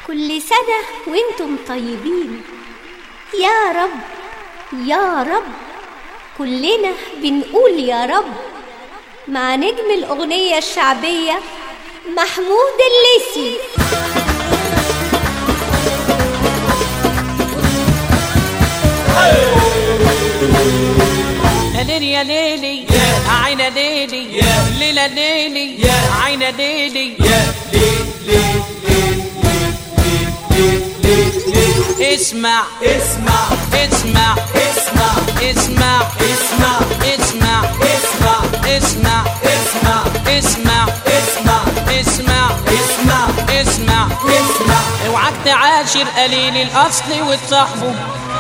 كل سنة وانتم طيبين يا رب يا رب. كلنا بنقول يا رب مع نجم الأغنية الشعبية محمود الليثي. ليلي يا ليلي عينا ليلي ليلة ليلي عينا ليلي اسمع اسمع اسمع اسمع اسمع اسمع اسمع اسمع اسمع اسمع اسمع اسمع اسمع اسمع اسمع اسمع. اوعك تعاشر قليل الاصل وتصاحبه،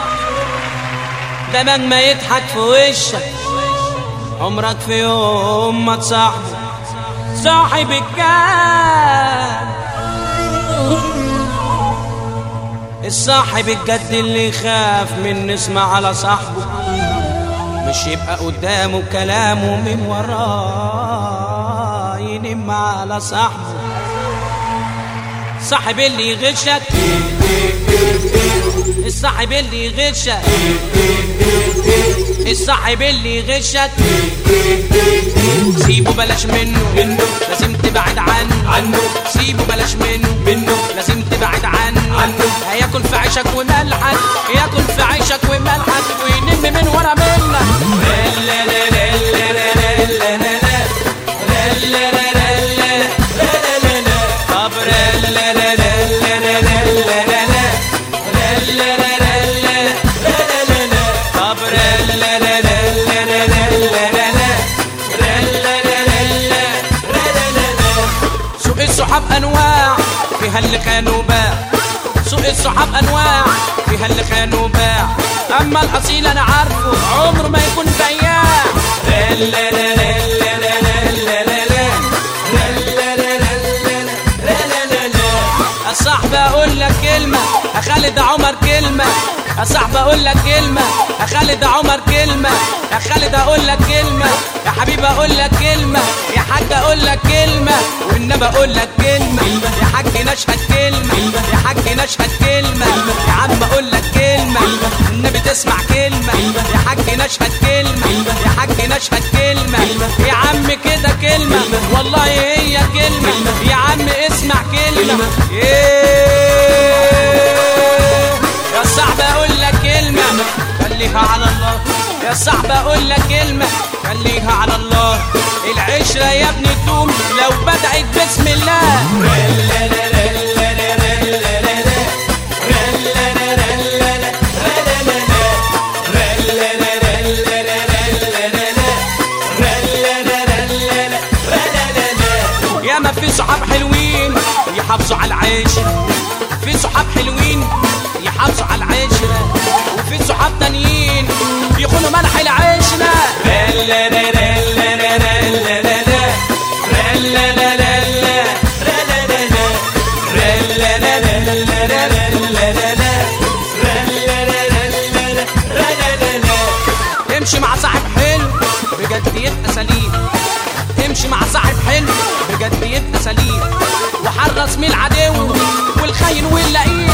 ده ما يضحك في وشك عمرك في يوم ما تصاحبه. صاحب الجد الصاحب الجد اللي يخاف من نسمع على صاحبه، مش يبقى قدامه كلامه من وراه ينم على صاحبه. صاحب اللي يغشك الصاحب اللي يغشك الصاحب اللي يغشك سيبه بلاش منه لازم تبعد عنه سيبه بلاش منه لازم تبعد عنه. هياكل في عيشك وملحك ياكل في عيشك وملحك وينم من ورا منك. سوق الصحاب انواع فيها اللي خانوا باع، سوق الصحاب انواع فيها اللي خانوا باع، اما الاصيل انا عارفه عمره ما يكون بياع. الصاحب اقول لك كلمه خالد عمر كلمه، الصاحب اقول لك كلمه خالد عمر كلمه، يا خالد اقول لك كلمه، يا حبيبي اقول لك كلمه، يا حاج اقول لك كلمه، والنبي اقول لك كلمه، يا حاج نشهد كلمه، يا حاج نشهد كلمه، يا عم اقول لك كلمه النبي تسمع كلمه، يا حاج نشهد كلمه، يا حاج نشهد كلمه، يا عم كده كلمه والله هي كلمه، يا عم اسمع كلمه. يا صاحبي اقول لك كلمه خليها على الله، يا صاحبي اقول لك كلمه خليها على الله. العشره يا ابني توم لو بدأت بسم الله. يا ما في صحاب حلوين يحافظوا على العشره، في صحاب حلوين يحافظوا على العشره، وفي صحاب تانيين يخونوا ملح العشره. امشي مع صاحب حلو بجد يبقى سليم، امشي مع صاحب حلو بجد يبقى سليم، وحرص من العدو والخاين واللئيم.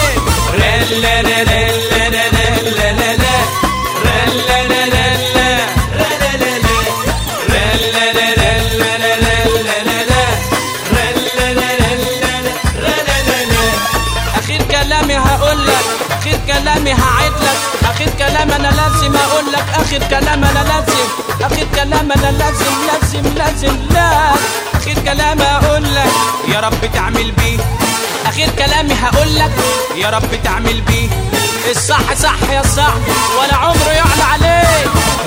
اخير كلامي هقولك، اخير كلامي هعدلك، اخير كلام انا لازم اقولك، اخير كلام انا لازم، اخير كلام انا لازم لا اخير كلام اقولك يا رب تعمل بيه، اخير كلامي هقولك يا رب تعمل بيه. الصح صح يا صاحبي ولا عمره يعلى عليه.